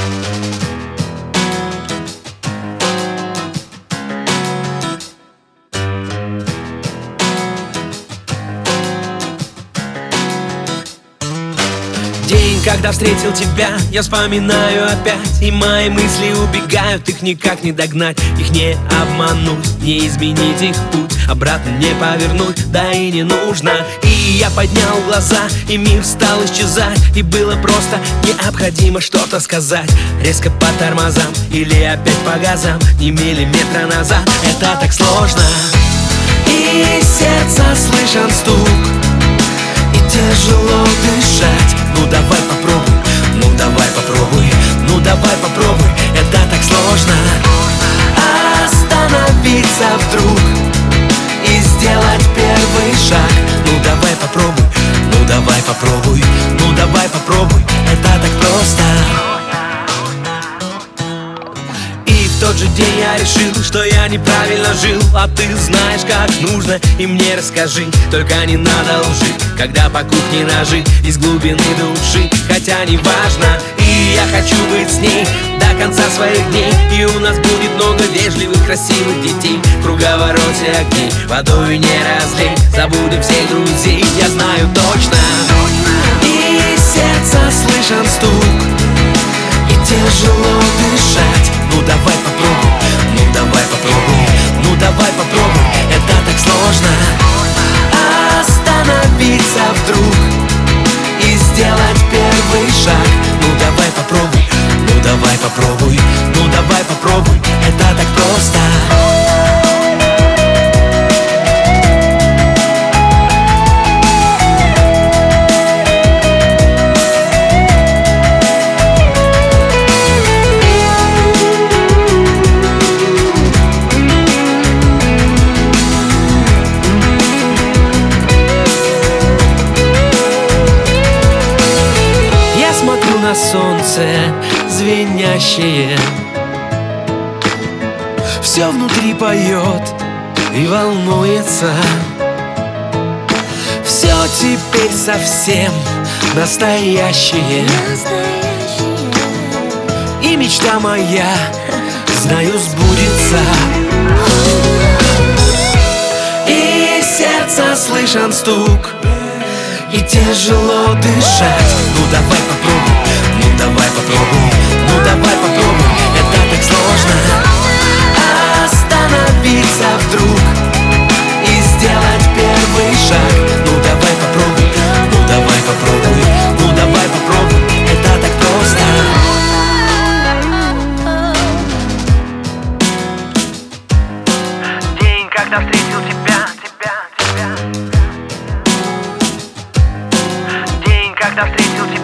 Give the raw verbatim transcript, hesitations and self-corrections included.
День, когда встретил тебя, я вспоминаю опять, и мои мысли убегают, их никак не догнать, их не обмануть, не изменить их путь, обратно не повернуть, да и не нужно. И я поднял глаза, и мир стал исчезать, и было просто необходимо что-то сказать. Резко по тормозам или опять по газам, ни миллиметра назад, это так сложно. И сердце слышен стук, и тяжело дышать. Ну давай попробуй, ну давай попробуй, ну давай попробуй, это так сложно. Остановиться вдруг и сделать первый шаг. Ну давай попробуй, ну давай попробуй, ну давай попробуй, это так просто. И в тот же день я решил, что я неправильно жил, а ты знаешь, как нужно, и мне расскажи. Только не надо лжи, когда по кухне ножи из глубины души. Хотя не важно, и я хочу быть с ней до конца своих дней. И у нас будет много вежливых, красивых детей. В круговороте огней водой не разлей. Забудем всех друзей, я знаю точно. И сердце слышен стук, и тяжело дышать. Ну давай попробуй, ну давай попробуй, ну давай попробуй, это так сложно. Остановиться вдруг и сделать первый шаг. Ну давай попробуй, ну давай попробуй, ну давай попробуй, это так просто. На солнце звенящее, все внутри поет и волнуется. Все теперь совсем настоящее, и мечта моя, знаю, сбудется. И сердце слышен стук, и тяжело дышать. Ну давай попробуй, ну давай попробуй, ну давай попробуй, это так сложно. Остановиться вдруг и сделать первый шаг. Ну давай попробуй, ну давай попробуй, ну давай попробуй, это так просто. День, когда встретил тебя, тебя, тебя. День, когда встретил тебя.